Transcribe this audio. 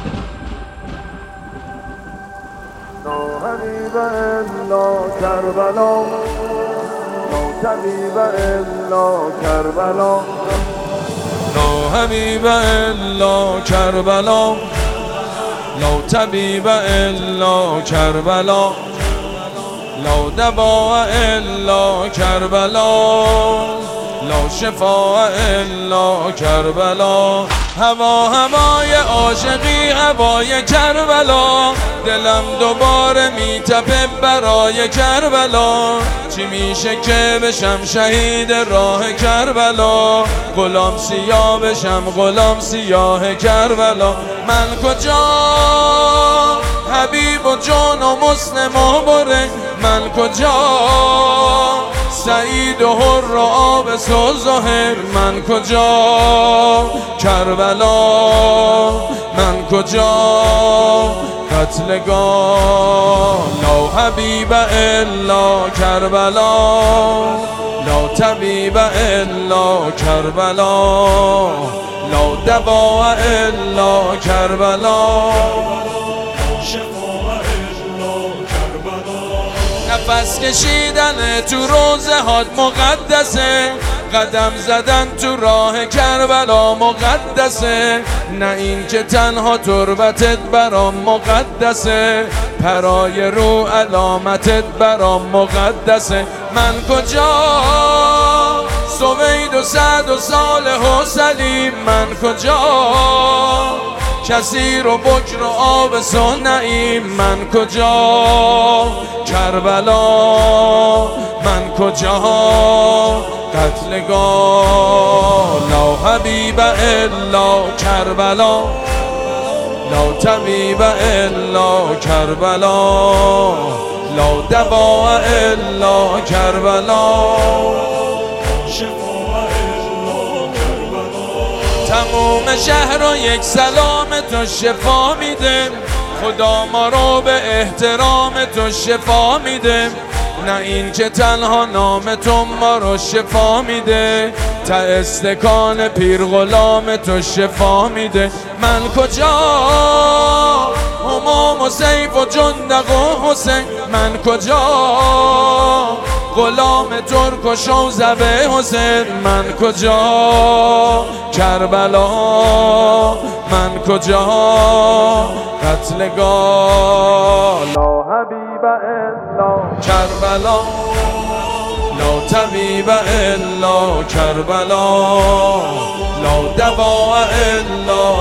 لا حبیب الا کربلا، لا طبیب الا کربلا، لا حبیب الا کربلا، لا طبیب الا کربلا، لا دواء الا کربلا، لا شفاء الا کربلا. هوای عاشقی هوای کربلا، دلم دوباره میتپه برای کربلا. چی میشه که بشم شهید راه کربلا، غلام سیاه بشم غلام سیاه کربلا. من کجا حبیب و جان و مسلم و بره، من کجا سعید و حر و آبس و زهر، من کجا کربلا، من کجا قتلگاه. لا حبیب الا کربلا، لا طبیب الا کربلا، لا دواء الا کربلا. نفس کشیدن تو روزه هات مقدسه، قدم زدن تو راه کربلا مقدسه. نه این که تنها تربتت برام مقدسه، پرای رو علامتت برام مقدسه. من کجا سوید و سعد و صالح و سلیم، من کجا کثیر و بکر و آبس و نعیم، من کجا کربلا، من کجا قتلگاه. لا حبیب الا کربلا، لا طبیب الا کربلا، لا دواء الا کربلا. تموم شهر رو یک سلام تو شفا میده، خدا ما رو به احترام تو شفا میده. نه این که تنها نام تو ما رو شفا میده، تا استکان پیر غلام تو شفا میده. من کجا همام و سیف و جندق و حسین، من کجا غلام ترک و شوزبه حسین، من کجا کربلا، من کجا قتلگاه. لا حبیب الا کربلا، لا طبیب الا کربلا، لا دواء الا